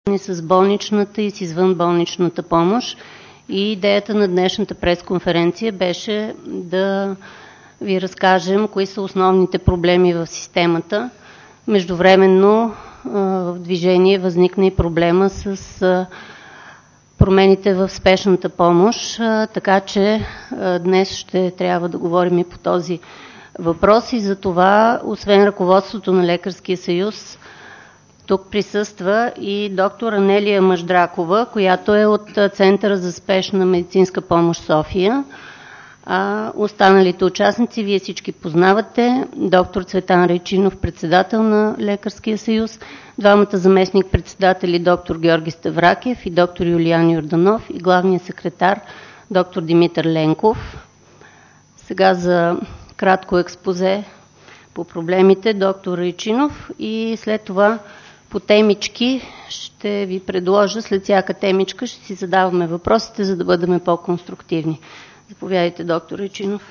с болничната и с извънболничната помощ. И идеята на днешната пресконференция беше да ви разкажем кои са основните проблеми в системата. Междувременно в движение възникна и проблема с промените в спешната помощ, така че днес ще трябва да говорим и по този въпрос. И за това, освен ръководството на Лекарския съюз, тук присъства и доктор Анелия Маждракова, която е от Центъра за спешна медицинска помощ София. Останалите участници вие всички познавате. Доктор Цветан Райчинов, председател на Лекарския съюз, двамата заместник-председатели доктор Георги Ставракев и доктор Юлиян Йорданов и главният секретар доктор Димитър Ленков. Сега за кратко експозе по проблемите доктор Райчинов и след това по темички ще ви предложа, след всяка темичка ще си задаваме въпросите, за да бъдем по-конструктивни. Заповядайте, доктор Райчинов.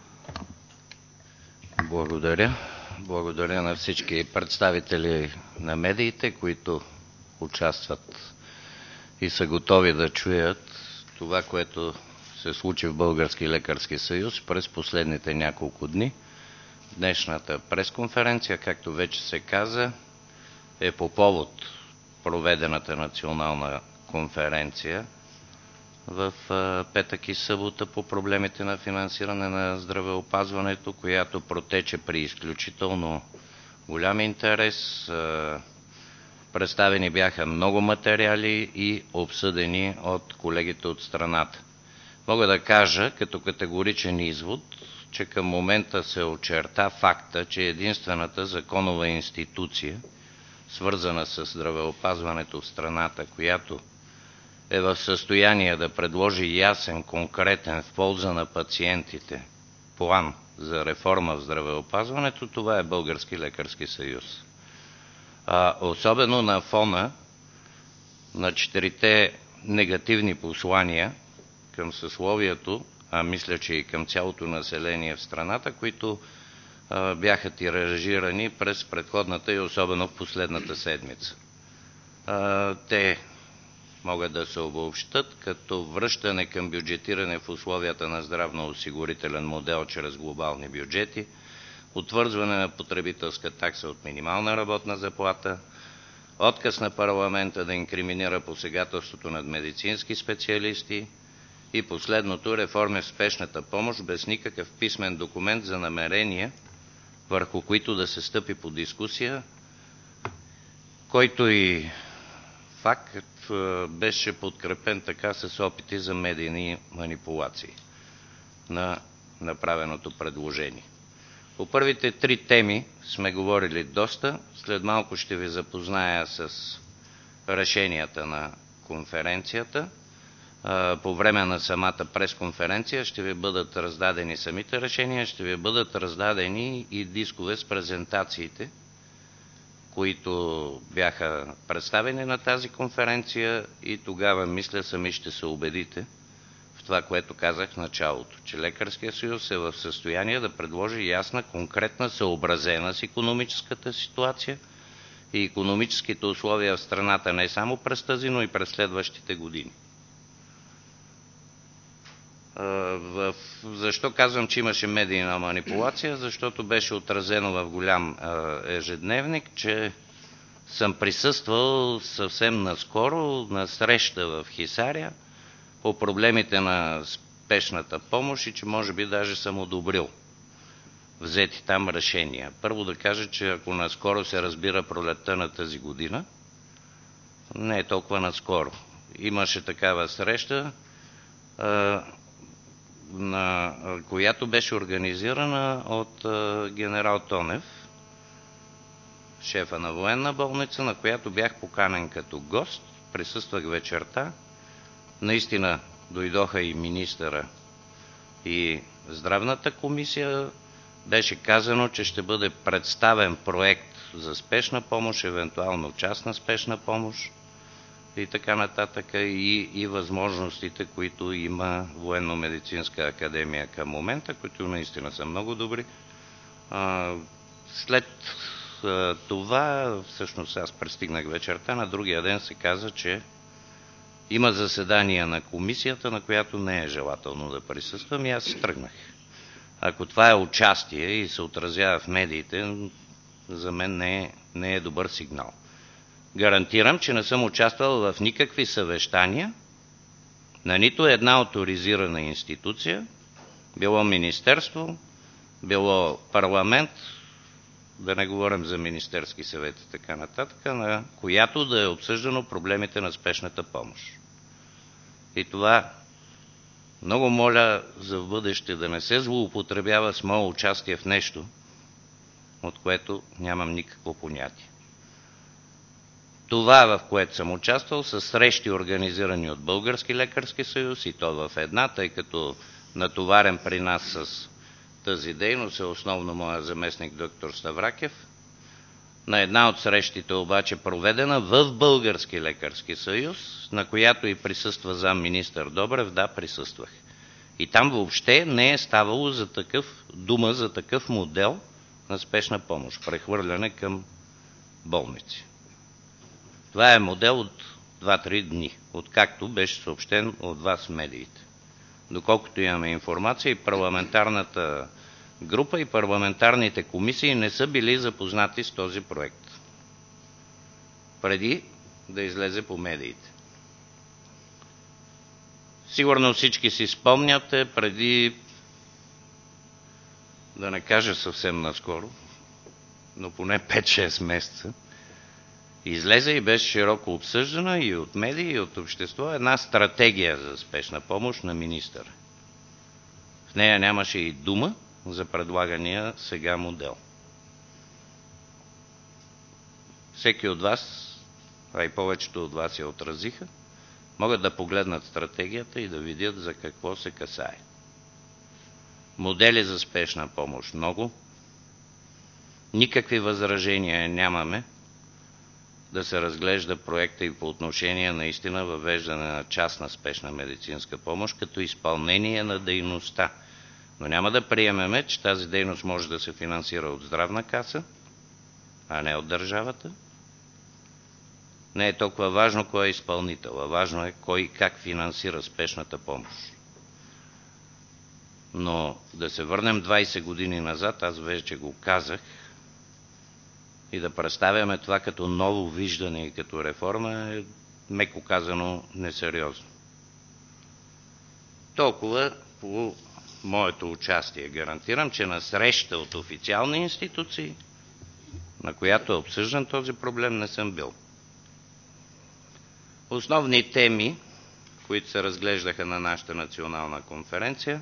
Благодаря. Благодаря на всички представители на медиите, които участват и са готови да чуят това, което се случи в Български лекарски съюз през последните няколко дни. Днешната пресконференция, както вече се каза, е по повод проведената национална конференция в петък и събота по проблемите на финансиране на здравеопазването, която протече при изключително голям интерес. Представени бяха много материали и обсъдени от колегите от страната. Мога да кажа като категоричен извод, че към момента се очерта факта, че единствената законова институция, свързана с здравеопазването в страната, която е в състояние да предложи ясен, конкретен, в полза на пациентите план за реформа в здравеопазването, това е Български лекарски съюз. Особено на фона на 4 негативни послания към съсловието, мисля, че и към цялото население в страната, които бяха тиражирани през предходната и особено в последната седмица. Те могат да се обобщат като връщане към бюджетиране в условията на здравноосигурителен модел чрез глобални бюджети, утвърждане на потребителска такса от минимална работна заплата, отказ на парламента да инкриминира посегателството над медицински специалисти и последното, реформи в спешната помощ без никакъв писмен документ за намерения, върху които да се стъпи по дискусия, който и факт беше подкрепен така с опити за медийни манипулации на направеното предложение. По първите 3 теми сме говорили доста. След малко ще ви запозная с решенията на конференцията. По време на самата пресконференция ще ви бъдат раздадени самите решения, ще ви бъдат раздадени и дискове с презентациите, които бяха представени на тази конференция и тогава, мисля, сами ще се убедите в това, което казах в началото, че Лекарския съюз е в състояние да предложи ясна, конкретна, съобразена с икономическата ситуация и икономическите условия в страната не само през тази, но и през следващите години. Защо казвам, че имаше медийна манипулация? Защото беше отразено в голям ежедневник, че съм присъствал съвсем наскоро на среща в Хисаря по проблемите на спешната помощ и че може би даже съм одобрил взети там решения. Първо да кажа, че ако наскоро се разбира пролетта на тази година, не е толкова наскоро. Имаше такава среща, която беше организирана от генерал Тонев, шефа на военна болница, на която бях поканен като гост. Присъствах вечерта. Наистина дойдоха и министъра, и здравната комисия. Беше казано, че ще бъде представен проект за спешна помощ, евентуално частна спешна помощ и така нататък, и възможностите, които има Военно-медицинска академия към момента, които наистина са много добри. След това, всъщност аз пристигнах вечерта, на другия ден се каза, че има заседание на комисията, на която не е желателно да присъствам и аз тръгнах. Ако това е участие и се отразява в медиите, за мен не е добър сигнал. Гарантирам, че не съм участвал в никакви съвещания на нито една оторизирана институция, било министерство, било парламент, да не говорим за Министерски съвет и така нататък, на която да е обсъждано проблемите на спешната помощ. И това много моля за в бъдеще да не се злоупотребява с мое участие в нещо, от което нямам никакво понятие. Това, в което съм участвал, са срещи, организирани от Български лекарски съюз, и то в една, тъй като натоварен при нас с тази дейност е основно моя заместник доктор Ставракев. На една от срещите обаче, проведена в Български лекарски съюз, на която и присъства замминистър Добрев, да, присъствах. И там въобще не е ставало дума за такъв модел на спешна помощ, прехвърляне към болници. Това е модел от 2-3 дни, откакто беше съобщен от вас в медиите. Доколкото имаме информация, и парламентарната група и парламентарните комисии не са били запознати с този проект преди да излезе по медиите. Сигурно всички си спомняте, преди, да не кажа съвсем наскоро, но поне 5-6 месеца, излезе и беше широко обсъждана и от медии, и от общество една стратегия за спешна помощ на министъра. В нея нямаше и дума за предлагания сега модел. Всеки от вас, а и повечето от вас я отразиха, могат да погледнат стратегията и да видят за какво се касае. Модели за спешна помощ много. Никакви възражения нямаме да се разглежда проекта и по отношение наистина въвеждане на частна спешна медицинска помощ като изпълнение на дейността. Но няма да приемеме, че тази дейност може да се финансира от здравна каса, а не от държавата. Не е толкова важно кой е изпълнител, а важно е кой и как финансира спешната помощ. Но да се върнем 20 години назад, аз вече го казах, и да представяме това като ново виждане и като реформа е, меко казано, несериозно. Толкова по моето участие. Гарантирам, че на среща от официални институции, на която е обсъждан този проблем, не съм бил. Основни теми, които се разглеждаха на нашата национална конференция,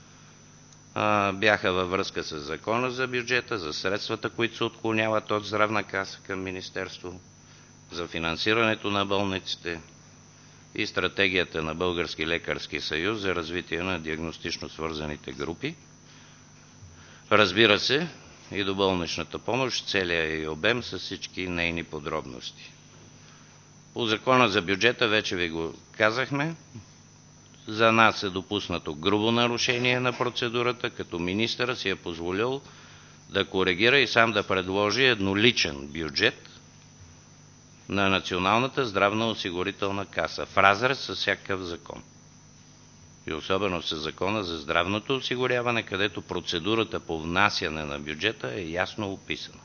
бяха във връзка с Закона за бюджета, за средствата, които се отклоняват от здравна каса към министерство, за финансирането на болниците и стратегията на Български лекарски съюз за развитие на диагностично свързаните групи. Разбира се, и до болничната помощ, целия и обем с всички нейни подробности. По Закона за бюджета вече ви го казахме. За нас е допуснато грубо нарушение на процедурата, като министърът си е позволил да коригира и сам да предложи едноличен бюджет на Националната здравноосигурителна каса, в разрез с всякакъв закон. И особено с Закона за здравното осигуряване, където процедурата по внасяне на бюджета е ясно описана.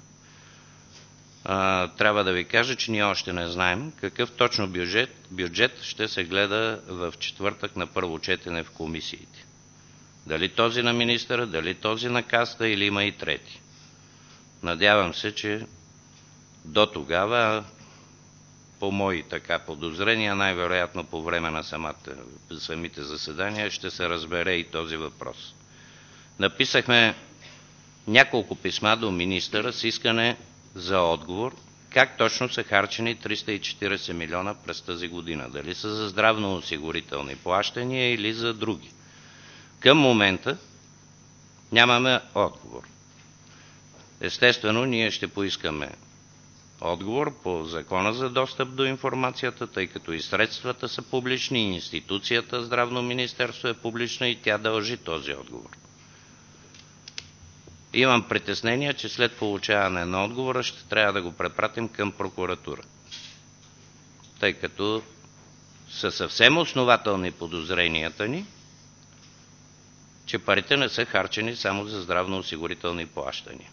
Трябва да ви кажа, че ние още не знаем какъв точно бюджет ще се гледа в четвъртък на първо четене в комисиите. Дали този на министъра, дали този на касата или има и трети. Надявам се, че до тогава, по мои подозрения, най-вероятно по време на самите заседания ще се разбере и този въпрос. Написахме няколко писма до министъра с искане за отговор как точно са харчени 340 милиона през тази година. Дали са за здравноосигурителни плащания или за други. Към момента нямаме отговор. Естествено, ние ще поискаме отговор по Закона за достъп до информацията, тъй като и средствата са публични, и институцията Здравно министерство е публична и тя дължи този отговор. Имам притеснение, че след получаване на отговора ще трябва да го препратим към прокуратура, тъй като са съвсем основателни подозренията ни, че парите не са харчени само за здравноосигурителни плащания.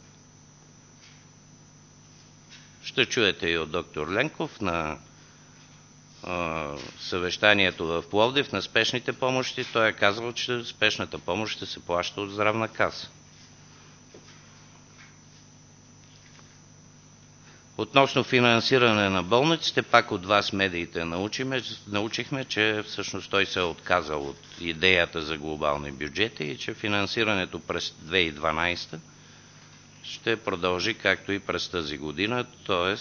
Ще чуете и от доктор Ленков на съвещанието в Пловдив на спешните помощи. Той е казал, че спешната помощ ще се плаща от здравна каса. Относно финансиране на болниците, пак от вас медиите научихме, че всъщност той се е отказал от идеята за глобални бюджети и че финансирането през 2012 ще продължи както и през тази година, т.е.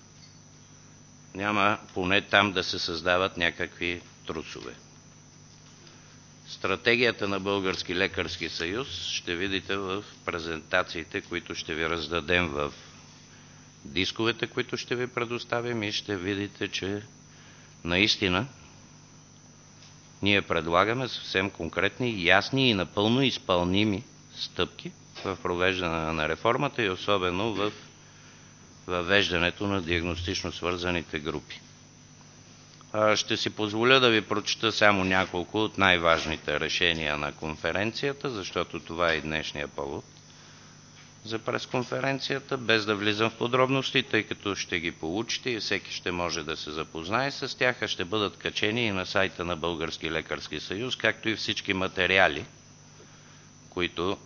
няма поне там да се създават някакви трусове. Стратегията на Български лекарски съюз ще видите в презентациите, които ще ви раздадем в дисковете, които ще ви предоставим, и ще видите, че наистина ние предлагаме съвсем конкретни, ясни и напълно изпълними стъпки в провеждане на реформата и особено в въвеждането на диагностично свързаните групи. Ще си позволя да ви прочета само няколко от най-важните решения на конференцията, защото това е и днешния повод за пресконференцията, без да влизам в подробности, тъй като ще ги получите и всеки ще може да се запознае с тях, а ще бъдат качени и на сайта на Български лекарски съюз, както и всички материали, които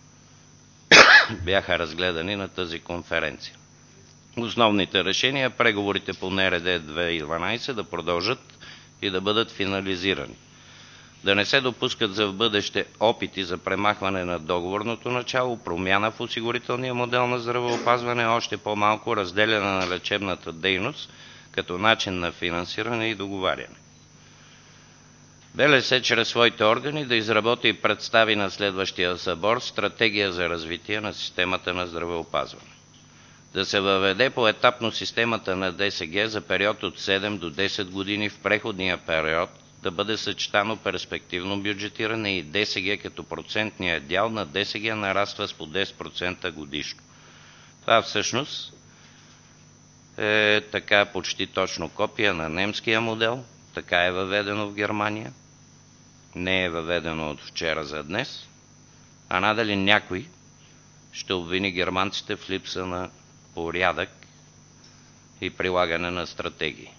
бяха разгледани на тази конференция. Основните решения: преговорите по НРД 2012 да продължат и да бъдат финализирани. Да не се допускат за в бъдеще опити за премахване на договорното начало, промяна в осигурителния модел на здравеопазване, още по-малко разделяне на лечебната дейност като начин на финансиране и договаряне. БЛС чрез своите органи да изработи и представи на следващия събор стратегия за развитие на системата на здравеопазване. Да се въведе поетапно системата на ДСГ за период от 7 до 10 години, в преходния период да бъде съчетано перспективно бюджетиране и ДСГ, като процентният дял на ДСГ нараства с по 10% годишно. Това всъщност е така почти точно копия на немския модел, така е въведено в Германия, не е въведено от вчера за днес, а надали някой ще обвини германците в липса на порядък и прилагане на стратегии.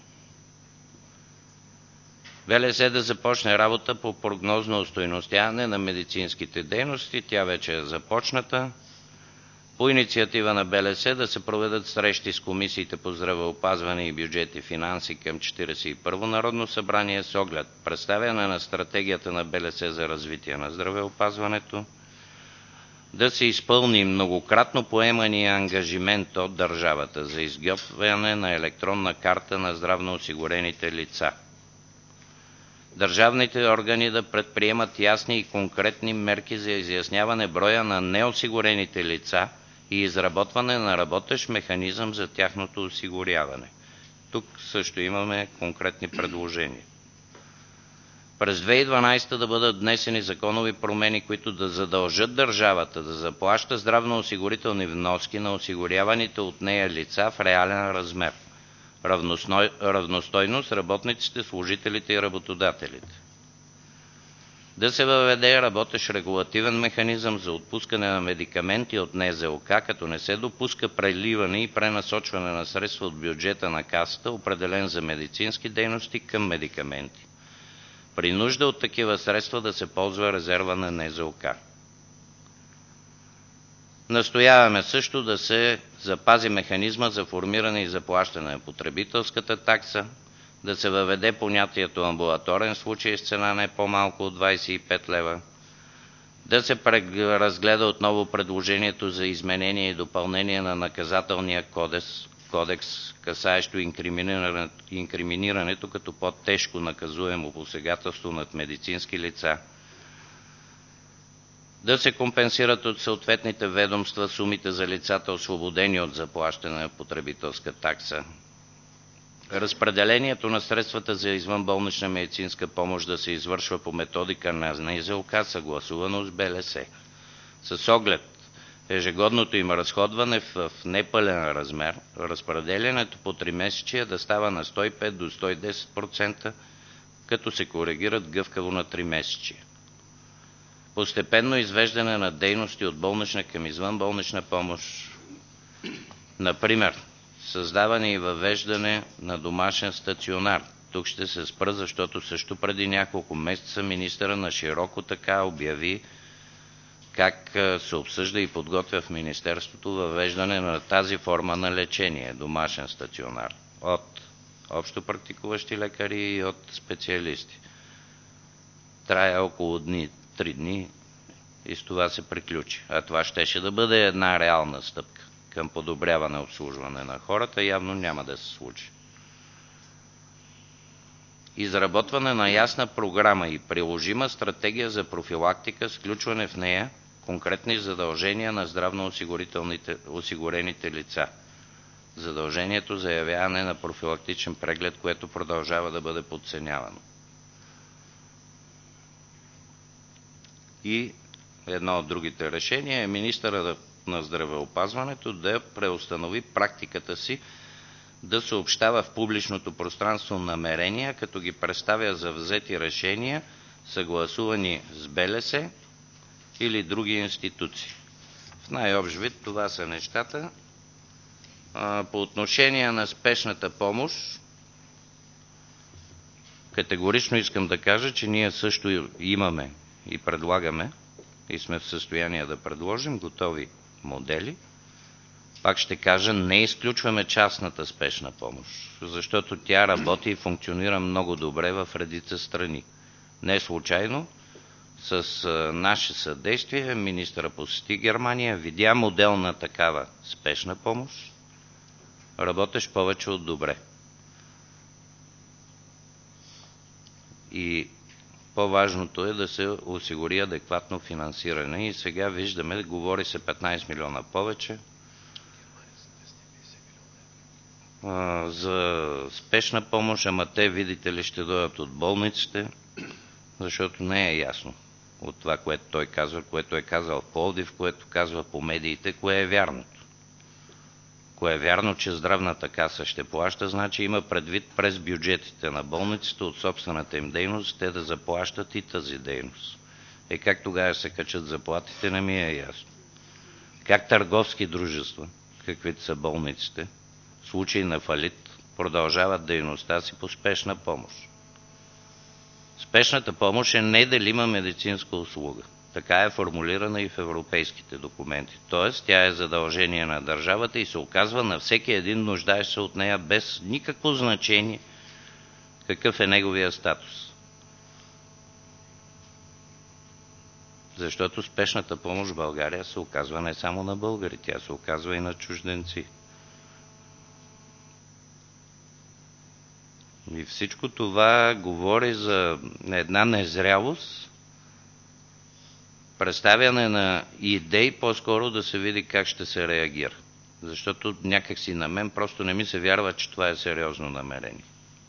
БЛС да започне работа по прогнозно остойностяване на медицинските дейности. Тя вече е започната. По инициатива на БЛС да се проведат срещи с комисиите по здравеопазване и бюджет и финанси към 41-во Народно събрание с оглед представяне на стратегията на БЛС за развитие на здравеопазването. Да се изпълни многократно поемания ангажимент от държавата за изготвяне на електронна карта на здравноосигурените лица. Държавните органи да предприемат ясни и конкретни мерки за изясняване броя на неосигурените лица и изработване на работещ механизъм за тяхното осигуряване. Тук също имаме конкретни предложения. През 2012 да бъдат внесени законови промени, които да задължат държавата да заплаща здравноосигурителни вноски на осигуряваните от нея лица в реален размер, равностойно с работниците, служителите и работодателите. Да се въведе работещ регулативен механизъм за отпускане на медикаменти от НЗОК, като не се допуска преливане и пренасочване на средства от бюджета на Касата, определен за медицински дейности, към медикаменти. При нужда от такива средства да се ползва резерва на НЗОК. Настояваме също да се запази механизма за формиране и заплащане на потребителската такса, да се въведе понятието амбулаторен случай с цена не по-малко от 25 лева, да се разгледа отново предложението за изменение и допълнение на наказателния кодекс, касаещо инкриминирането като по-тежко наказуемо посегателство над медицински лица, да се компенсират от съответните ведомства сумите за лицата, освободени от заплащане на потребителска такса, разпределението на средствата за извънболнична медицинска помощ да се извършва по методика на НЗОК, съгласувано с БЛС, с оглед ежегодното им разходване в непълен размер, разпределянето по тримесечие да става на 105 до 110%, като се коригират гъвкаво на тримесечие. Постепенно извеждане на дейности от болнична към извънболнична помощ. Например, създаване и въвеждане на домашен стационар. Тук ще се спра, защото също преди няколко месеца министъра на широко така обяви как се обсъжда и подготвя в Министерството въвеждане на тази форма на лечение – домашен стационар, от общо практикуващи лекари и от специалисти. Трае около 3 дни и с това се приключи. А това щеше да бъде една реална стъпка към подобряване обслужване на хората, явно няма да се случи. Изработване на ясна програма и приложима стратегия за профилактика, сключване в нея конкретни задължения на здравноосигурените лица. Задължението за явяване на профилактичен преглед, което продължава да бъде подценявано. И едно от другите решения е министъра на здравеопазването да преустанови практиката си да съобщава в публичното пространство намерения, като ги представя за взети решения, съгласувани с БЛС или други институции. В най-общ вид това са нещата. По отношение на спешната помощ, категорично искам да кажа, че ние също имаме и предлагаме и сме в състояние да предложим готови модели. Пак ще кажа, не изключваме частната спешна помощ, защото тя работи и функционира много добре в редица страни. Не случайно, с наше съдействие, министъра посети Германия, видя модел на такава спешна помощ, работещ повече от добре. И по-важното е да се осигури адекватно финансиране. И сега виждаме, говори се 15 милиона повече за спешна помощ, ама те, видите ли, ще дойдат от болниците, защото не е ясно от това, което той казва, което е казал в Пловдив, което казва по медиите, кое е вярното. Кое е вярно, че здравната каса ще плаща, значи има предвид през бюджетите на болниците от собствената им дейност, те да заплащат и тази дейност. Как тогава се качат заплатите, не ми е ясно. Как търговски дружества, каквито са болниците, в случай на фалит, продължават дейността си по спешна помощ. Спешната помощ е неделима медицинска услуга. Така е формулирана и в европейските документи. Тоест, тя е задължение на държавата и се оказва на всеки един нуждаещ се от нея без никакво значение какъв е неговия статус. Защото спешната помощ в България се оказва не само на българи, тя се оказва и на чужденци. И всичко това говори за една незрялост, представяне на идеи, по-скоро да се види как ще се реагира. Защото някакси на мен просто не ми се вярва, че това е сериозно намерение.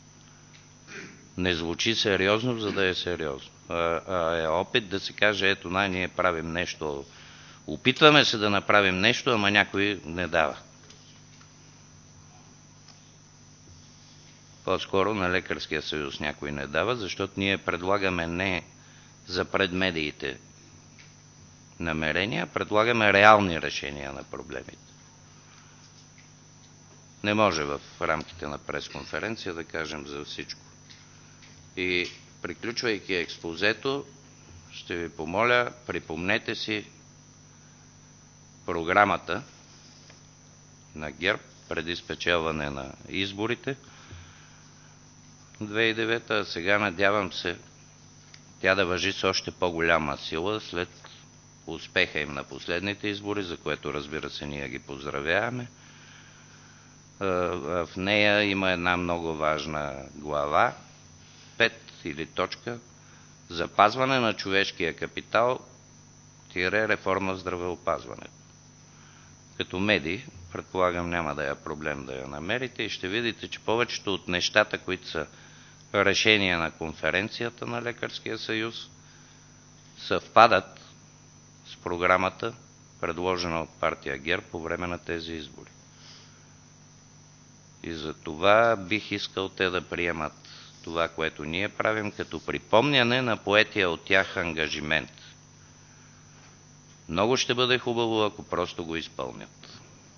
Не звучи сериозно, за да е сериозно. Е опит да се каже, ето ние правим нещо, опитваме се да направим нещо, ама някой не дава. По-скоро на Лекарския съюз някой не дава, защото ние предлагаме не за пред медиите намерения, предлагаме реални решения на проблемите. Не може в рамките на пресконференция да кажем за всичко. И приключвайки експозето, ще ви помоля, припомнете си програмата на ГЕРБ преди спечелване на изборите 2009, а сега надявам се тя да важи с още по-голяма сила след успеха им на последните избори, за което, разбира се, ние ги поздравяваме. В нея има една много важна глава, 5 или точка, запазване на човешкия капитал, реформа в здравеопазването. Като медии, предполагам, няма да е проблем да я намерите и ще видите, че повечето от нещата, които са решения на конференцията на Лекарския съюз, съвпадат с програмата, предложена от партия ГЕРБ по време на тези избори. И за това бих искал те да приемат това, което ние правим, като припомняне на поетия от тях ангажимент. Много ще бъде хубаво, ако просто го изпълнят.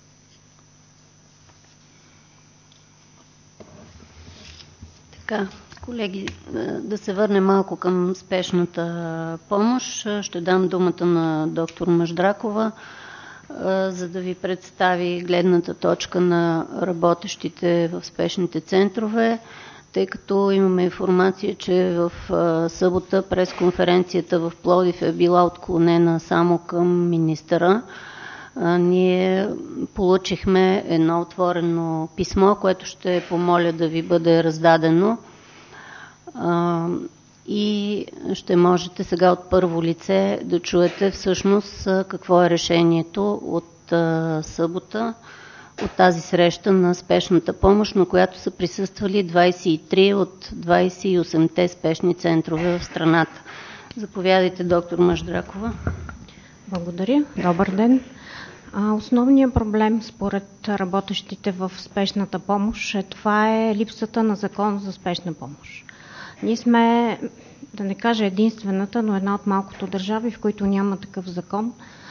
Така, колеги, да се върнем малко към спешната помощ. Ще дам думата на доктор Маждракова, за да ви представи гледната точка на работещите в спешните центрове, тъй като имаме информация, че в събота пресконференцията в Пловдив е била отклонена само към министъра. Ние получихме едно отворено писмо, което ще помоля да ви бъде раздадено и ще можете сега от първо лице да чуете всъщност какво е решението от събота, от тази среща на спешната помощ, на която са присъствали 23 от 28-те спешни центрове в страната. Заповядайте, доктор Маждракова. Благодаря. Добър ден. Основният проблем според работещите в спешната помощ това е липсата на закон за спешна помощ. Ние сме, да не кажа единствената, но една от малкото държави, в които няма такъв закон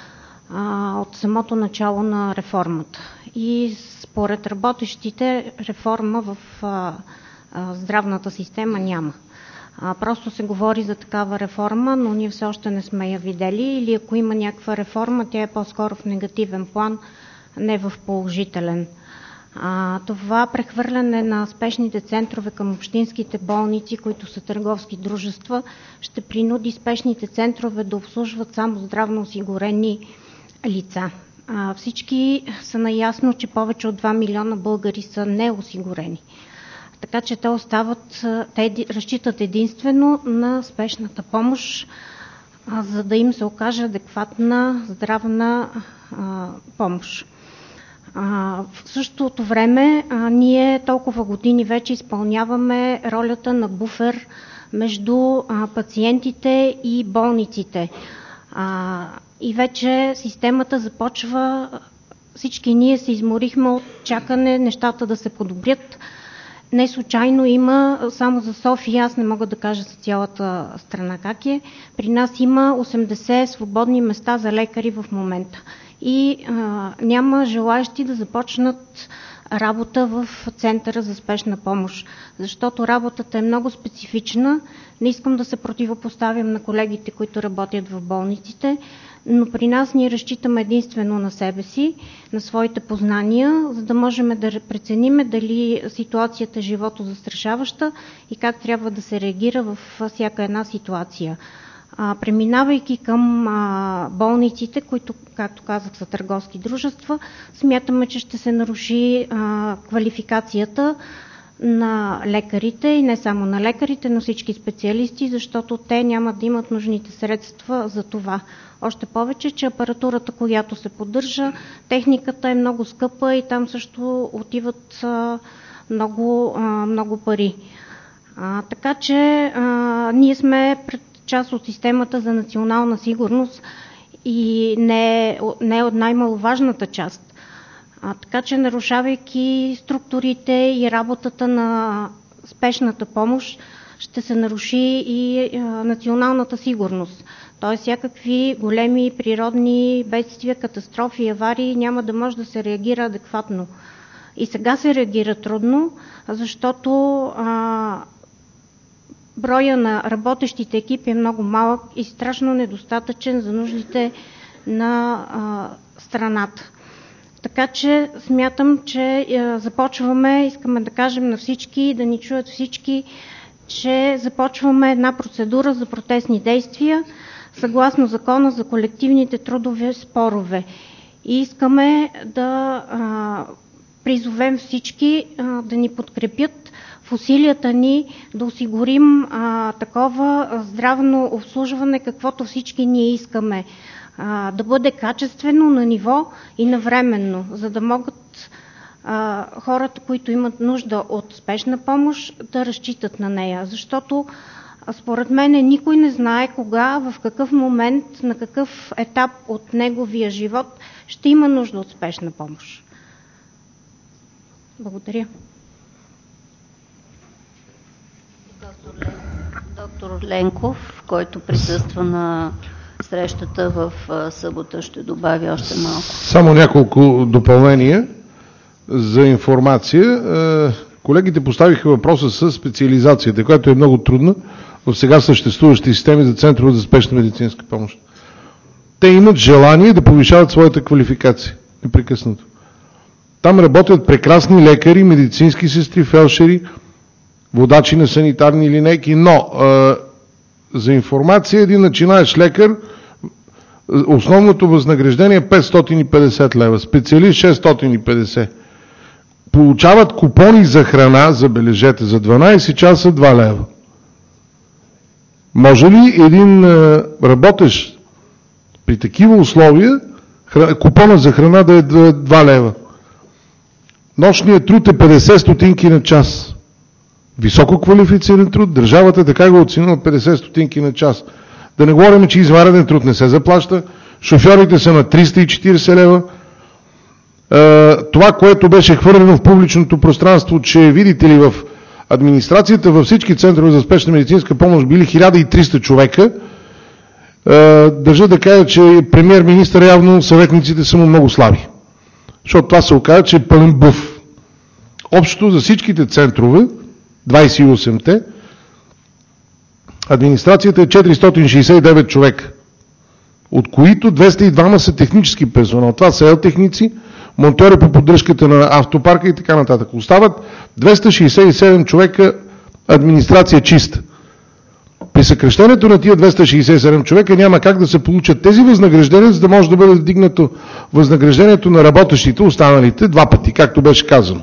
от самото начало на реформата. И според работещите реформа в здравната система няма. Просто се говори за такава реформа, но ние все още не сме я видели, или ако има някаква реформа, тя е по-скоро в негативен план, не в положителен. Това прехвърляне на спешните центрове към общинските болници, които са търговски дружества, ще принуди спешните центрове да обслужват само здравно осигурени лица. Всички са наясно, че повече от 2 милиона българи са неосигурени. Така че те разчитат единствено на спешната помощ, за да им се окаже адекватна здравна помощ. В същото време ние толкова години вече изпълняваме ролята на буфер между пациентите и болниците. И вече системата започва, всички ние се изморихме от чакане нещата да се подобрят. Не случайно има, само за София, аз не мога да кажа за цялата страна как е, при нас има 80 свободни места за лекари в момента. И няма желаещи да започнат работа в Центъра за спешна помощ, защото работата е много специфична. Не искам да се противопоставям на колегите, които работят в болниците, но при нас ние разчитаме единствено на себе си, на своите познания, за да можем да прецениме дали ситуацията е животозастрашаваща и как трябва да се реагира в всяка една ситуация. Преминавайки към болниците, които, както казах, са търговски дружества, смятаме, че ще се наруши квалификацията на лекарите и не само на лекарите, но всички специалисти, защото те няма да имат нужните средства за това. Още повече, че апаратурата, която се поддържа, техниката е много скъпа и там също отиват много пари. Така че ние сме пред част от системата за национална сигурност и не е от най-маловажната част. Така че, нарушавайки структурите и работата на спешната помощ, ще се наруши и националната сигурност. Тоест, всякакви големи природни бедствия, катастрофи, аварии няма да може да се реагира адекватно. И сега се реагира трудно, защото броя на работещите екипи е много малък и страшно недостатъчен за нуждите на страната. Така че смятам, че започваме, искаме да кажем на всички, да ни чуят всички, че започваме една процедура за протестни действия съгласно Закона за колективните трудови спорове. И искаме да призовем всички да ни подкрепят в усилията ни да осигурим такова здравно обслужване, каквото всички ние искаме. Да бъде качествено, на ниво и навременно, за да могат хората, които имат нужда от спешна помощ, да разчитат на нея. Защото Според мен никой не знае кога, в какъв момент, на какъв етап от неговия живот ще има нужда от спешна помощ. Благодаря. Доктор Ленков, който присъства на срещата в събота, ще добави още малко. Само няколко допълнения за информация. Колегите поставиха въпроса с специализацията, която е много трудна в сега съществуващи системи за центрове за спешна медицинска помощ. Те имат желание да повишават своята квалификация непрекъснато. Там работят прекрасни лекари, медицински сестри, фелшери, водачи на санитарни линейки, но за информация, един начинаещ лекар, основното възнаграждение е 550 лева, специалист 650. Получават купони за храна, забележете, за 12 часа 2 лева. Може ли един работещ при такива условия купона за храна да е 2 лева? Нощният труд е 50 стотинки на час. Високо квалифициран труд, държавата така го оценила 50 стотинки на час. Да не говорим, че извънреден труд не се заплаща, шофьорите са на 340 лева. Това, което беше хвърлено в публичното пространство, че видите ли в администрацията, във всички центрове за спешна медицинска помощ били 1300 човека, държа да кажа, че премиер-министър явно съветниците са му много слаби. Защото това се оказа, че е пълен бъв. Общо за всичките центрове, 28-те, администрацията е 469 човека, от които 202 са технически персонал. Това са елтехници, монтьори по поддръжката на автопарка и така нататък. Остават 267 човека администрация чиста. При съкращението на тия 267 човека няма как да се получат тези възнаграждения, за да може да бъде вдигнато възнаграждението на работещите, останалите 2 пъти, както беше казано.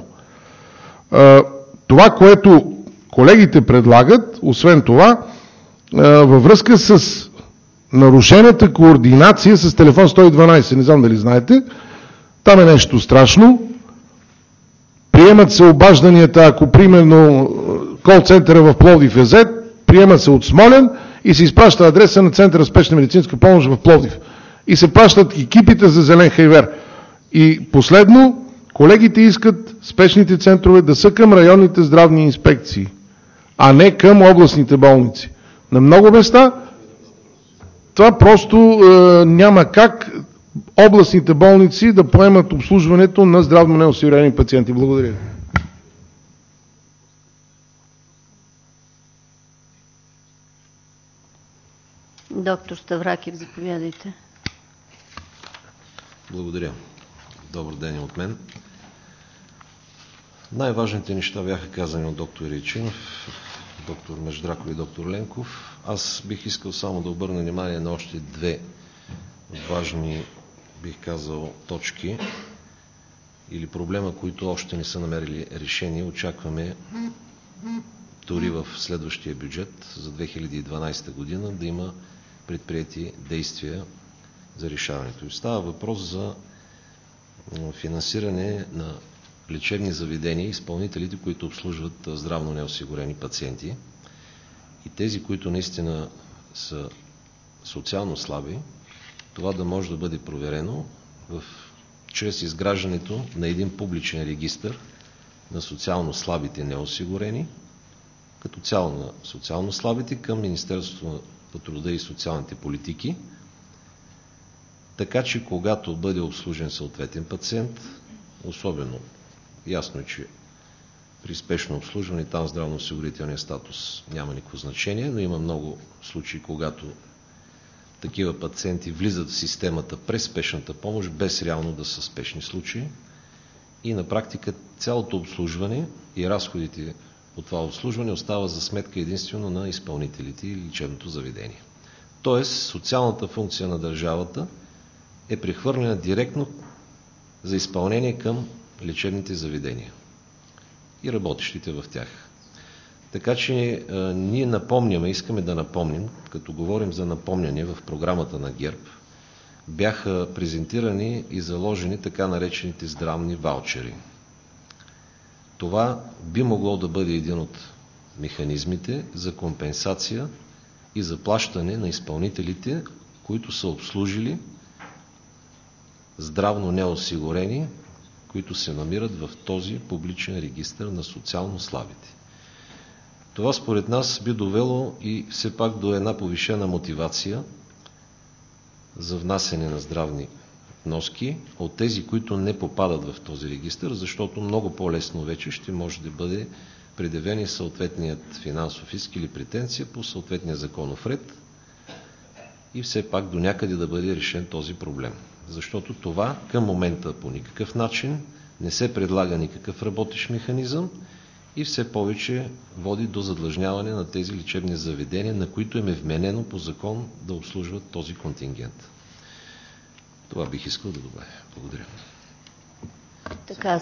Това, което колегите предлагат, освен това, във връзка с нарушената координация с телефон 112, не знам дали знаете, там е нещо страшно. Приемат се обажданията, ако примерно кол-центъра в Пловдив е зет, приемат се от Смолян и се изпраща адреса на Центъра спешна медицинска помощ в Пловдив. И се пращат екипите за зелен хайвер. И последно, колегите искат спешните центрове да са към районните здравни инспекции, а не към областните болници. На много места това просто няма как областните болници да поемат обслужването на здравно неосигурени пациенти. Благодаря. Доктор Ставракев, заповядайте. Благодаря. Добър ден от мен. Най-важните неща бяха казани от доктор Рейчинов, доктор Междраков и доктор Ленков. Аз бих искал само да обърна внимание на още 2 важни, бих казал, точки или проблема, които още не са намерили решение. Очакваме дори в следващия бюджет за 2012 година да има предприети действия за решаването. Става въпрос за финансиране на лечебни заведения и изпълнителите, които обслужват здравно неосигурени пациенти. И тези, които наистина са социално слаби, това да може да бъде проверено чрез изграждането на един публичен регистър на социално слабите неосигурени, като цяло на социално слабите към Министерството на труда и социалните политики, така че когато бъде обслужен съответен пациент, особено ясно е, че при спешно обслужване там здравноосигурителният статус няма никакво значение, но има много случаи, когато такива пациенти влизат в системата през спешната помощ, без реално да са спешни случаи. И на практика цялото обслужване и разходите по това обслужване остава за сметка единствено на изпълнителите и лечебното заведение. Тоест, социалната функция на държавата е прехвърлена директно за изпълнение към лечебните заведения и работещите в тях. Така че ние напомняме, искаме да напомним, като говорим за напомняне в програмата на ГЕРБ, бяха презентирани и заложени така наречените здравни ваучери. Това би могло да бъде един от механизмите за компенсация и заплащане на изпълнителите, които са обслужили здравно неосигурени, които се намират в този публичен регистър на социално слабите. Това според нас би довело и все пак до една повишена мотивация за внасяне на здравни вноски от тези, които не попадат в този регистър, защото много по-лесно вече ще може да бъде предявен и съответният финансов иск или претенция по съответния законов ред и все пак до някъде да бъде решен този проблем. Защото това към момента по никакъв начин не се предлага никакъв работещ механизъм и все повече води до задлъжняване на тези лечебни заведения, на които им е вменено по закон да обслужват този контингент. Това бих искал да добавя. Благодаря. Така,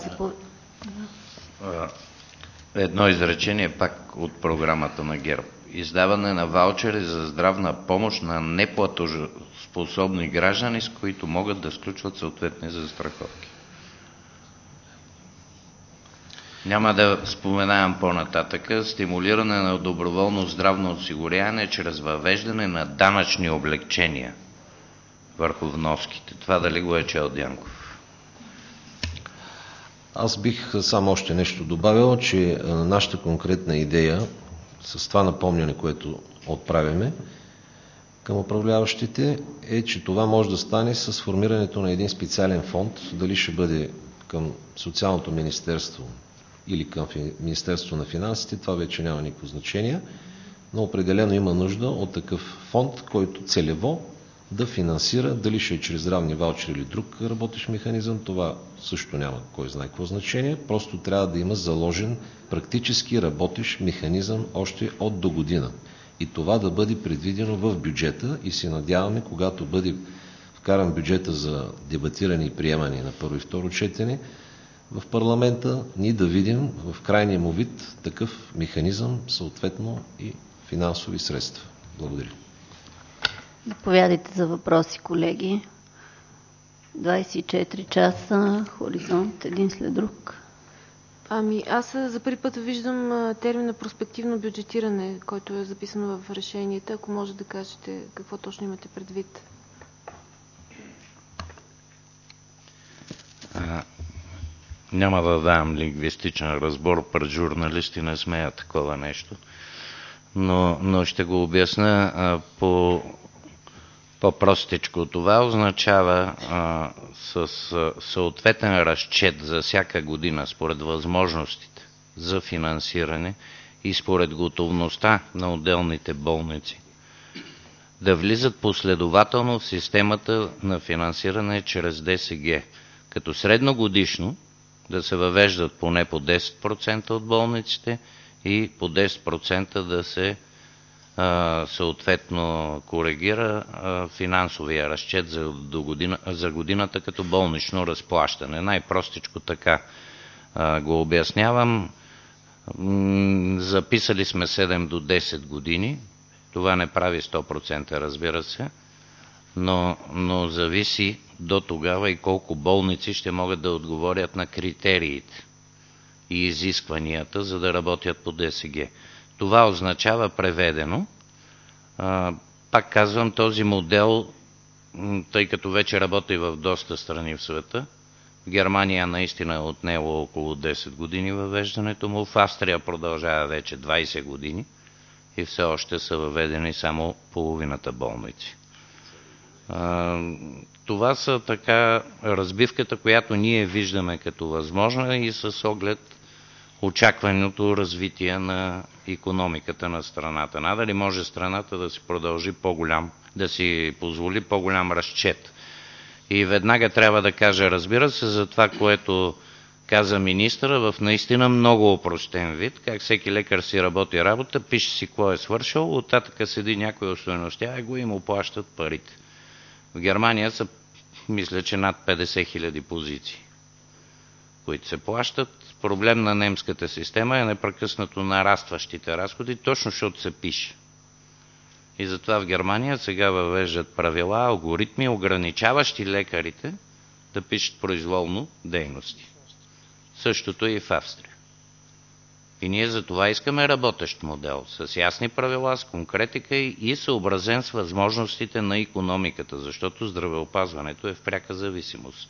едно изречение пак от програмата на ГЕРБ. Издаване на ваучери за здравна помощ на неплатежоспособни граждани, с които могат да сключват съответни застраховки. Няма да споменавам по-нататък. Стимулиране на доброволно здравно осигуряване чрез въвеждане на данъчни облекчения върху вноските. Това дали го е чел Дянков? Аз бих само още нещо добавил, че нашата конкретна идея с това напомняне, което отправяме към управляващите, е, че това може да стане с формирането на един специален фонд, дали ще бъде към Социалното министерство или към Министерство на финансите, това вече няма никакво значение, но определено има нужда от такъв фонд, който целево да финансира, дали ще е чрез здравни ваучери или друг работещ механизъм, това също няма кой знае какво значение, просто трябва да има заложен практически работещ механизъм още от до година. И това да бъде предвидено в бюджета и се надяваме, когато бъде вкаран бюджета за дебатиране и приемане на първо и второ четене в парламента, ние да видим в крайния му вид такъв механизъм, съответно и финансови средства. Благодаря. Заповядайте за въпроси, колеги. 24 часа, хоризонт, един след друг. Аз за първи път виждам термина проспективно бюджетиране, който е записано в решенията. Ако може да кажете какво точно имате предвид. Няма да давам лингвистичен разбор, пред журналисти не смея такова нещо, но ще го обясня по-простичко. Това означава с съответен разчет за всяка година според възможностите за финансиране и според готовността на отделните болници да влизат последователно в системата на финансиране чрез ДСГ, като средногодишно да се въвеждат поне по 10% от болниците и по 10% да се съответно коригира финансовия разчет за годината като болнично разплащане. Най-простичко така го обяснявам. Записали сме 7 до 10 години. Това не прави 100%, разбира се, но зависи до тогава и колко болници ще могат да отговорят на критериите и изискванията, за да работят по ДСГ. Това означава преведено. Пак казвам, този модел, тъй като вече работи в доста страни в света, в Германия наистина е отнело около 10 години въвеждането му, в Австрия продължава вече 20 години и все още са въведени само половината болници. Това са така разбивката, която ние виждаме като възможна и с оглед очакваното развитие на икономиката на страната. Надали може страната да си продължи да си позволи по-голям разчет. И веднага трябва да кажа, разбира се, за това, което каза министъра в наистина много опростен вид, как всеки лекар си работи работа, пише си какво е свършил, оттатък седи някой остойностява го и му плащат парите. В Германия са, мисля, че над 50 000 позиции, които се плащат. Проблем на немската система е непрекъснато нарастващите разходи, точно защото се пише. И затова в Германия сега въвеждат правила, алгоритми, ограничаващи лекарите да пишат произволно дейности. Същото и в Австрия. И ние за това искаме работещ модел, с ясни правила, с конкретика и съобразен с възможностите на икономиката, защото здравеопазването е в пряка зависимост.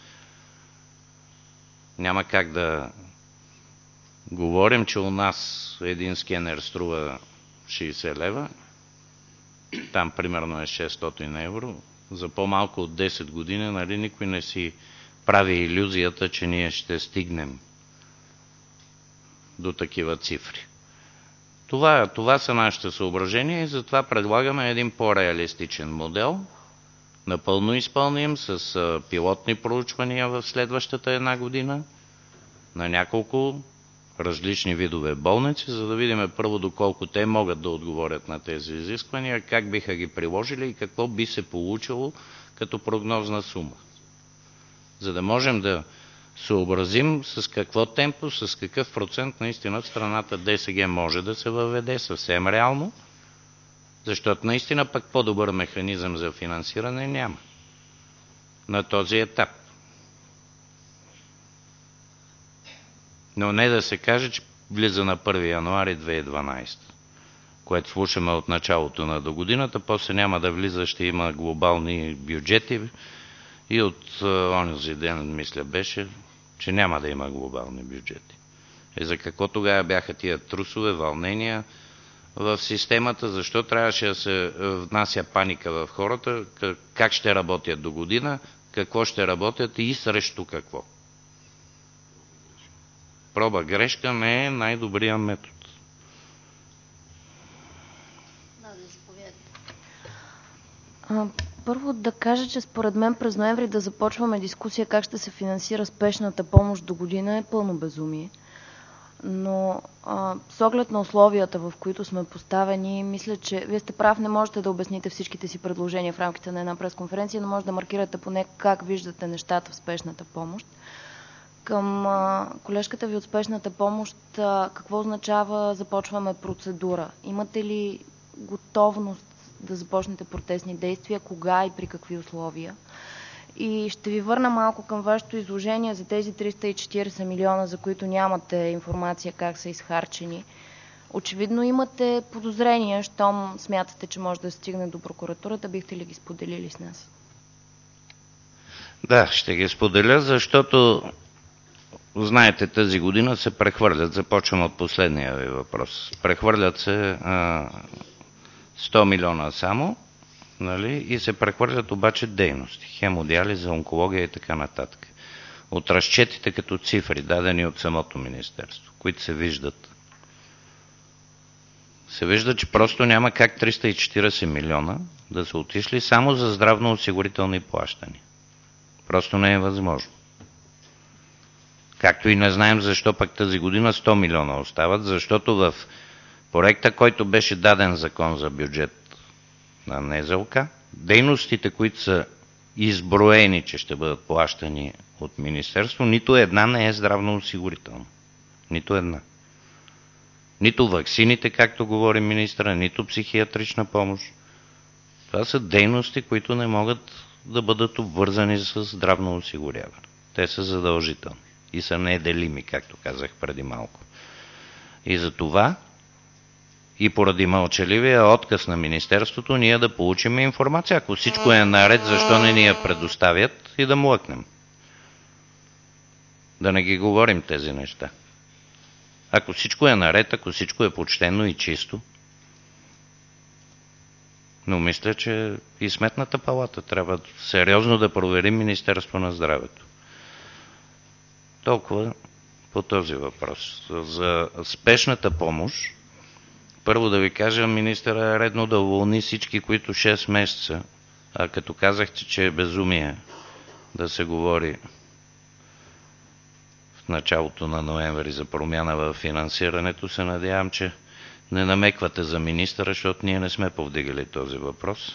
Няма как да говорим, че у нас един скенер струва 60 лева, там примерно е 600 евро, за по-малко от 10 години, нали, никой не си прави илюзията, че ние ще стигнем до такива цифри. Това са нашите съображения и затова предлагаме един по-реалистичен модел, напълно изпълним с пилотни проучвания в следващата една година на няколко различни видове болници, за да видим първо доколко те могат да отговорят на тези изисквания, как биха ги приложили и какво би се получило като прогнозна сума. За да можем да съобразим с какво темпо, с какъв процент наистина в страната ДСГ може да се въведе съвсем реално, защото наистина пък по-добър механизъм за финансиране няма на този етап. Но не да се каже, че влиза на 1 януари 2012, което слушаме от началото на до годината, после няма да влиза, ще има глобални бюджети и от онзи ден, мисля, беше, че няма да има глобални бюджети. За какво тогава бяха тия трусове, вълнения в системата, защо трябваше да се внася паника в хората, как ще работят до година, какво ще работят и срещу какво. Проба грешка не е най-добрият метод. Първо да кажа, че според мен през ноември да започваме дискусия как ще се финансира спешната помощ до година е пълно безумие. Но с оглед на условията, в които сме поставени, мисля, че вие сте прав, не можете да обясните всичките си предложения в рамките на една пресконференция, но може да маркирате поне как виждате нещата в спешната помощ. Към колежката ви от спешната помощ, какво означава започваме процедура? Имате ли готовност да започнете протестни действия, кога и при какви условия? И ще ви върна малко към вашето изложение за тези 340 милиона, за които нямате информация как са изхарчени. Очевидно имате подозрения, щом смятате, че може да стигне до прокуратурата, бихте ли ги споделили с нас? Да, ще ги споделя, защото знаете, тази година се прехвърлят, започвам от последния ви въпрос, прехвърлят се 100 милиона само, нали, и се прехвърлят обаче дейности, хемодиализа, онкология и така нататък. От разчетите като цифри, дадени от самото министерство, които се виждат, се вижда, че просто няма как 340 милиона да са отишли само за здравноосигурителни плащания. Просто не е възможно. Както и не знаем защо пък тази година 100 милиона остават, защото в проекта, който беше даден закон за бюджет на НЗОК, дейностите, които са изброени, че ще бъдат плащани от министерство, нито една не е здравноосигурителна. Нито една. Нито ваксините, както говори министра, нито психиатрична помощ. Това са дейности, които не могат да бъдат обвързани с здравно осигуряване. Те са задължителни и са неделими, както казах преди малко. И за това, и поради мълчаливия отказ на министерството, ние да получим информация. Ако всичко е наред, защо не ни я предоставят и да млъкнем? Да не ги говорим тези неща. Ако всичко е наред, ако всичко е почтено и чисто, но мисля, че и Сметната палата трябва сериозно да провери Министерство на здравето. Толкова по този въпрос. За спешната помощ, първо да ви кажа, министъра е редно да уволни всички, които 6 месеца, а като казахте, че е безумие да се говори в началото на ноември за промяна в финансирането, се надявам, че не намеквате за министъра, защото ние не сме повдигали този въпрос.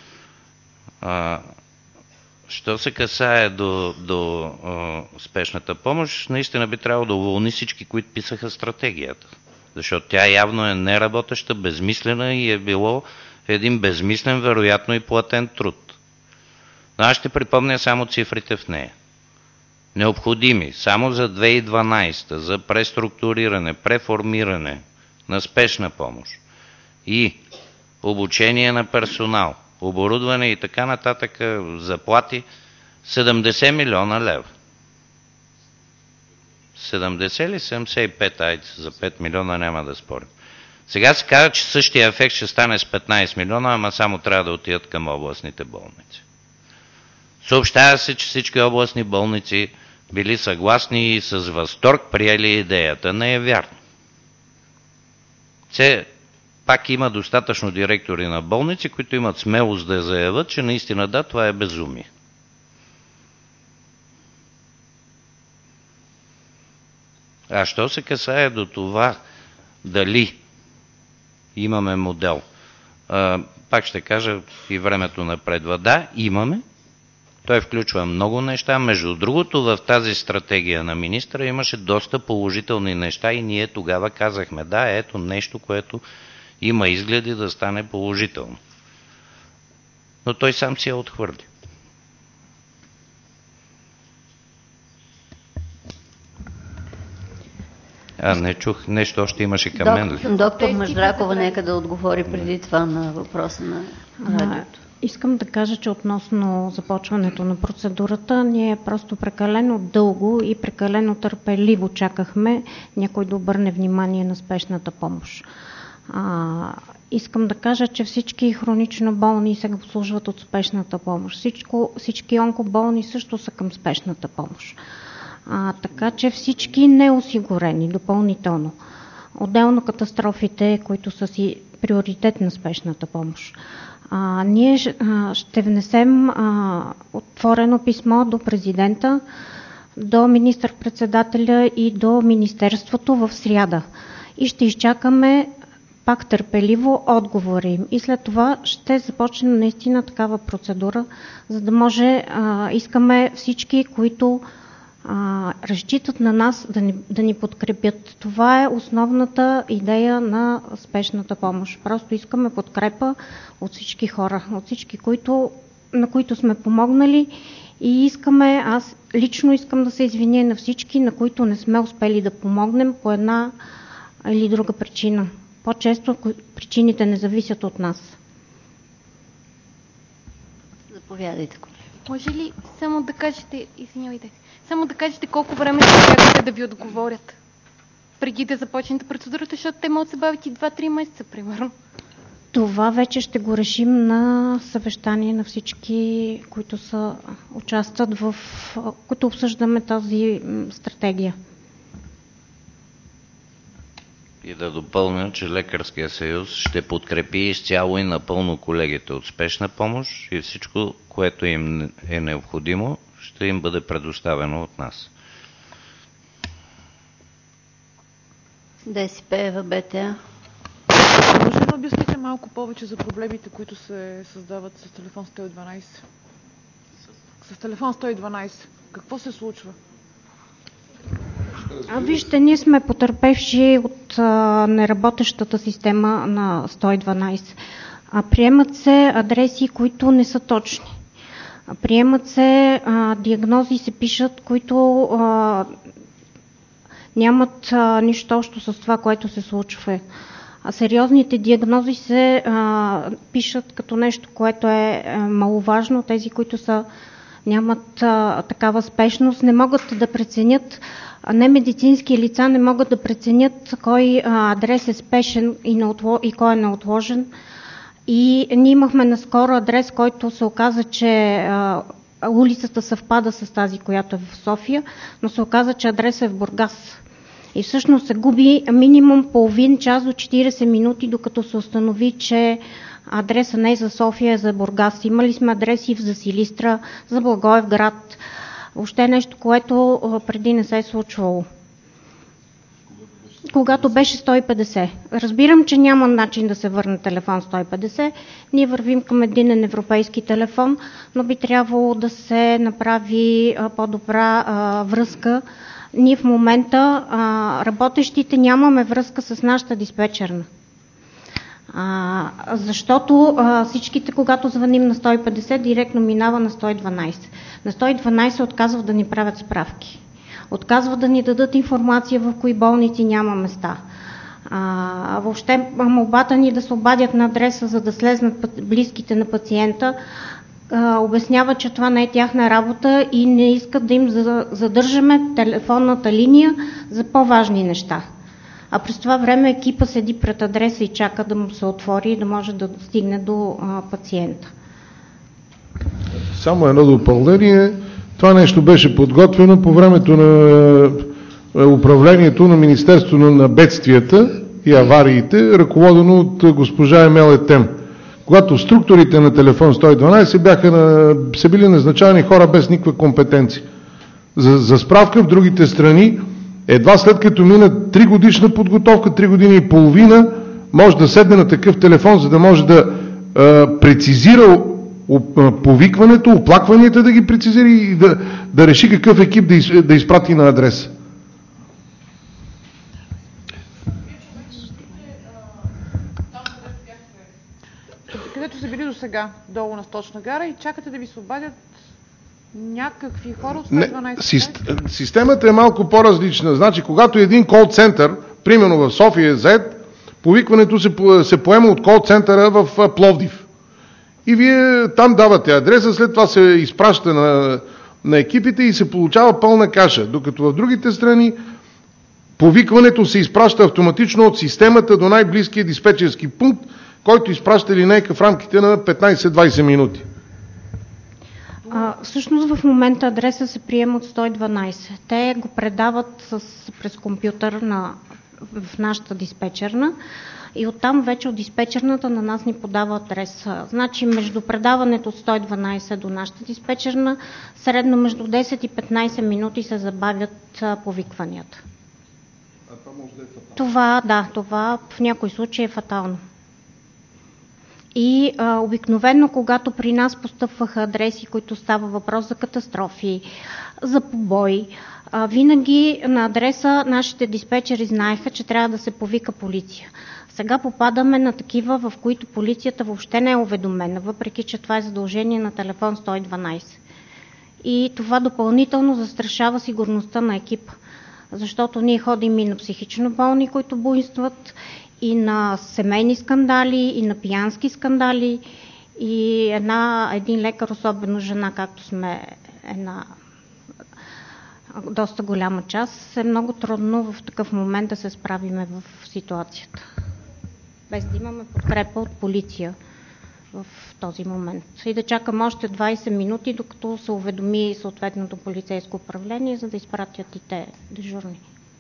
Що се касае до спешната помощ, наистина би трябвало да уволни всички, които писаха стратегията. Защото тя явно е неработеща, безмислена и е било един безмислен, вероятно и платен труд. Но аз ще припомня само цифрите в нея. необходими само за 2012 за преструктуриране, преформиране на спешна помощ и обучение на персонал, оборудване и така нататък, заплати, 70 милиона лева. 70 или 75, айде, за 5 милиона няма да спорим. Сега се казва, че същия ефект ще стане с 15 милиона, ама само трябва да отидат към областните болници. Съобщава се, че всички областни болници били съгласни и с възторг приели идеята. Не е вярно. Пак има достатъчно директори на болници, които имат смелост да заявят, че наистина да, това е безумие. А що се касае до това дали имаме модел, пак ще кажа, и времето напредва. Да, имаме. Той включва много неща. Между другото, в тази стратегия на министра имаше доста положителни неща и ние тогава казахме, да, ето нещо, което има изгледи да стане положително. Но той сам си я отхвърли. Не чух, нещо още имаше към мен ли? Доктор Маждракова, нека да отговори преди това на въпроса на радиото. Искам да кажа, че относно започването на процедурата, ние просто прекалено дълго и прекалено търпеливо чакахме някой да обърне внимание на спешната помощ. Искам да кажа, че всички хронично болни се обслужват от спешната помощ. Всички онкоболни също са към спешната помощ. Така че всички неосигурени допълнително. Отделно катастрофите, които са си приоритет на спешната помощ. Ние ще внесем отворено писмо до президента, до министър-председателя и до Министерството в сряда. И ще изчакаме пак търпеливо отговори им. И след това ще започнем наистина такава процедура, за да може, искаме всички, които разчитат на нас да ни подкрепят. Това е основната идея на спешната помощ. Просто искаме подкрепа от всички хора, от всички, на които сме помогнали и аз лично искам да се извиня на всички, на които не сме успели да помогнем по една или друга причина. По-често причините не зависят от нас. Заповядайте. Може ли само да кажете, колко време ще чакате да ви отговорят преди да започнете процедурата, защото те могат да се бавят и 2-3 месеца, примерно? Това вече ще го решим на съвещание на всички, които участват като обсъждаме тази стратегия. И да допълня, че Лекарския съюз ще подкрепи изцяло и напълно колегите от спешна помощ и всичко, което им е необходимо, ще им бъде предоставено от нас. ДСП, БТА. Може да обясните малко повече за проблемите, които се създават с телефон 112? С телефон 112. Какво се случва? Вижте, ние сме потърпевши от неработещата система на 112. Приемат се адреси, които не са точни. Приемат се диагнози, се пишат, които нямат нищо общо с това, което се случва. Сериозните диагнози се пишат като нещо, което е маловажно. Тези, които нямат такава спешност, не могат да преценят, немедицински лица не могат да преценят кой адрес е спешен и кой е неотложен. И ние имахме наскоро адрес, който се оказа, че улицата съвпада с тази, която е в София, но се оказа, че адресът е в Бургас. И всъщност се губи минимум половин час до 40 минути, докато се установи, че адреса не е за София, е за Бургас. Имали сме адреси за Силистра, за Благоевград. Въобще нещо, което преди не се е случвало. Когато беше 150. Разбирам, че няма начин да се върне телефон 150. Ние вървим към единен европейски телефон, но би трябвало да се направи по-добра връзка. Ние в момента, работещите, нямаме връзка с нашата диспетчерна. Защото всичките, когато звъним на 150, директно минава на 112. На 112 отказват да ни правят справки. Отказват да ни дадат информация в кои болници няма места. Въобще молбата ни да се обадят на адреса, за да слезнат близките на пациента, обяснява, че това не е тяхна работа и не искат да им задържаме телефонната линия за по-важни неща. А през това време екипа седи пред адреса и чака да му се отвори и да може да стигне до пациента. Само едно допълнение. Това нещо беше подготвено по времето на управлението на Министерството на бедствията и авариите, ръководено от госпожа Емел Етем. Когато в структурите на телефон 112 са били назначавани хора без никаква компетенция. За справка, в другите страни, едва след като мина 3 годишна подготовка, 3 години и половина, може да седне на такъв телефон, за да може да прецизира повикването, оплакванията да ги прецизира и да реши какъв екип да изпрати на адреса. Където са били до сега, долу на Сточна гара, и чакате да ви се обадят някакви хора от 112? Системата е малко по-различна. Значи, когато един кол-център, примерно в София е зает, повикването се поема от кол-центъра в Пловдив. И вие там давате адреса, след това се изпраща на екипите и се получава пълна каша. Докато в другите страни повикването се изпраща автоматично от системата до най-близкия диспетчерски пункт, който изпраща линейка в рамките на 15-20 минути. Всъщност в момента адреса се приема от 112. Те го предават през компютър в нашата диспетчерна и оттам вече от диспетчерната на нас ни подава адрес. Значи между предаването от 112 до нашата диспетчерна, средно между 10 и 15 минути се забавят повикванията. Това може да е фатално. Това в някои случаи е фатално. И обикновено, когато при нас постъпваха адреси, които става въпрос за катастрофи, за побой, винаги на адреса нашите диспетчери знаеха, че трябва да се повика полиция. Сега попадаме на такива, в които полицията въобще не е уведомена, въпреки че това е задължение на телефон 112. И това допълнително застрашава сигурността на екипа, защото ние ходим и на психично болни, които буйстват, и на семейни скандали, и на пиянски скандали, и един лекар, особено жена, както сме една доста голяма част, е много трудно в такъв момент да се справиме в ситуацията, без да имаме подкрепа от полиция в този момент. И да чакам още 20 минути, докато се уведоми съответното полицейско управление, за да изпратят и те дежурни.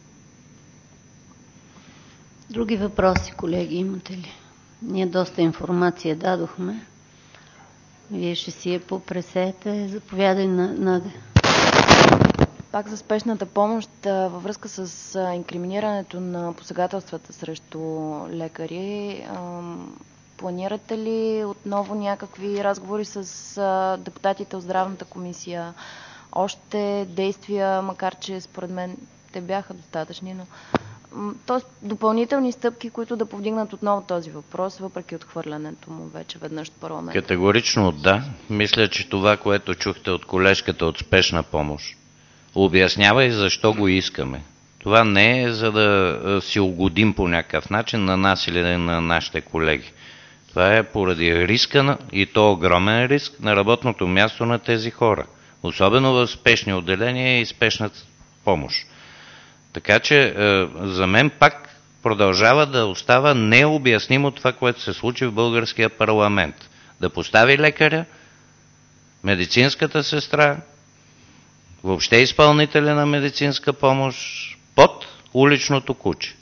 Други въпроси, колеги, имате ли? Ние доста информация дадохме. Вие ще си я попресете. Заповядай, Наде. Пак за спешната помощ, във връзка с инкриминирането на посегателствата срещу лекари, планирате ли отново някакви разговори с депутатите от Здравната комисия? Още действия, макар че според мен те бяха достатъчни, но тоест допълнителни стъпки, които да повдигнат отново този въпрос, въпреки отхвърлянето му вече веднъж в парламента? Категорично да. Мисля, че това, което чухте от колежката от спешна помощ, обяснява и защо го искаме. Това не е за да си угодим по някакъв начин на нас или на нашите колеги. Това е поради риска, и то огромен риск, на работното място на тези хора. Особено в спешни отделения и спешна помощ. Така че за мен пак продължава да остава необяснимо това, което се случи в българския парламент. Да постави лекаря, медицинската сестра, въобще изпълнителя на медицинска помощ под уличното куче.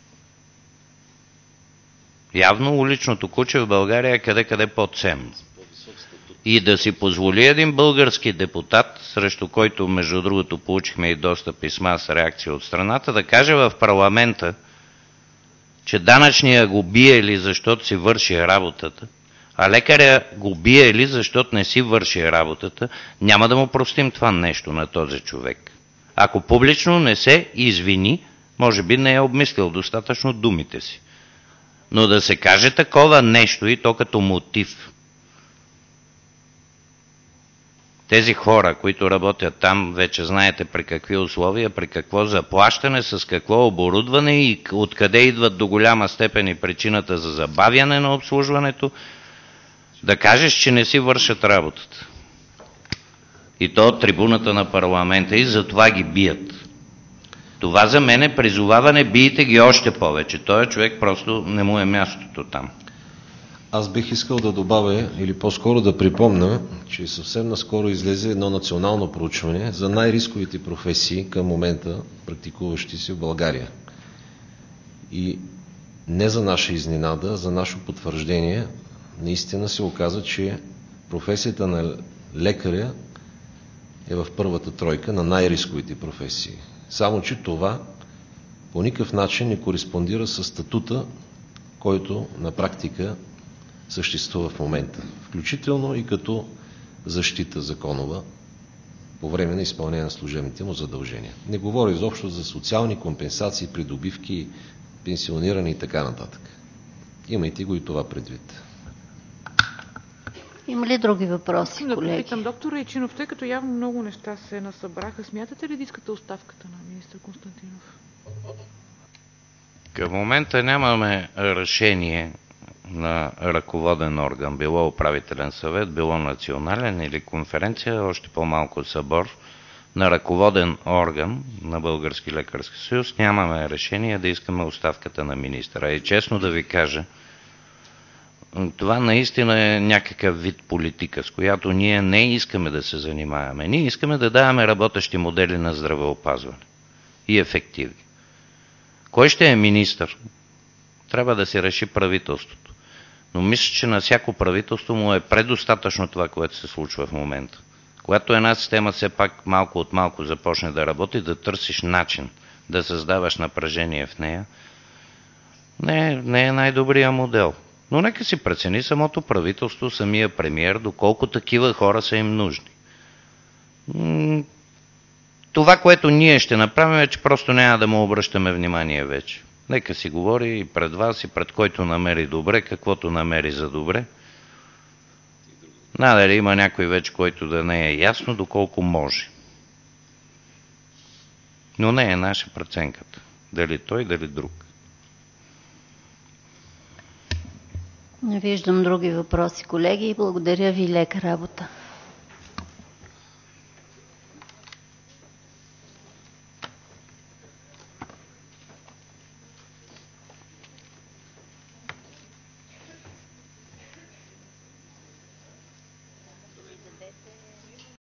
Явно уличното куче в България е къде по-ценно. И да си позволи един български депутат, срещу който, между другото, получихме и доста писма с реакция от страната, да каже в парламента, че данъчния го биели, защото си върши работата, а лекаря го биели, защото не си върши работата, няма да му простим това нещо на този човек. Ако публично не се извини, може би не е обмислил достатъчно думите си. Но да се каже такова нещо и то като мотив, Тези хора, които работят там, вече знаете при какви условия, при какво заплащане, с какво оборудване и откъде идват до голяма степен и причината за забавяне на обслужването, да кажеш, че не си вършат работата. И то от трибуната на парламента, и затова ги бият. Това за мен е призоваване, бийте ги още повече. Той човек просто не му е мястото там. Аз бих искал да добавя, или по-скоро да припомня, че съвсем наскоро излезе едно национално проучване за най-рисковите професии към момента, практикуващи се в България. И не за наша изненада, за наше потвърждение, наистина се оказа, че професията на лекаря е в първата тройка на най-рисковите професии. Само че това по никакъв начин не кореспондира с статута, който на практика съществува в момента, включително и като защита законова по време на изпълнение на служебните му задължения. Не говоря изобщо за социални компенсации, придобивки, пенсиониране и така нататък. Имайте го и това предвид. Има ли други въпроси, колеги? Да попитам доктор Райчинов, тъй като явно много неща се насъбраха, смятате ли да искате оставката на министър Константинов? Към момента нямаме решение на ръководен орган, било управителен съвет, било национален или конференция, още по-малко събор, на ръководен орган на Български лекарски съюз. Нямаме решение да искаме оставката на министъра. И честно да ви кажа, това наистина е някакъв вид политика, с която ние не искаме да се занимаваме. Ние искаме да даваме работещи модели на здравеопазване и ефективни. Кой ще е министър? Трябва да се реши правителството. Но мисля, че на всяко правителство му е предостатъчно това, което се случва в момента. Когато една система все пак малко от малко започне да работи, да търсиш начин да създаваш напрежение в нея, не е най-добрия модел. Но нека си прецени самото правителство, самия премиер, доколко такива хора са им нужни. Това, което ние ще направим, е, че просто няма да му обръщаме внимание вече. Нека си говори и пред вас, и пред който намери добре, каквото намери за добре. Надали има някой вече, който да не е ясно, доколко може. Но не е наша преценката. Дали той, дали друг. Не виждам други въпроси, колеги. Благодаря ви, лека работа.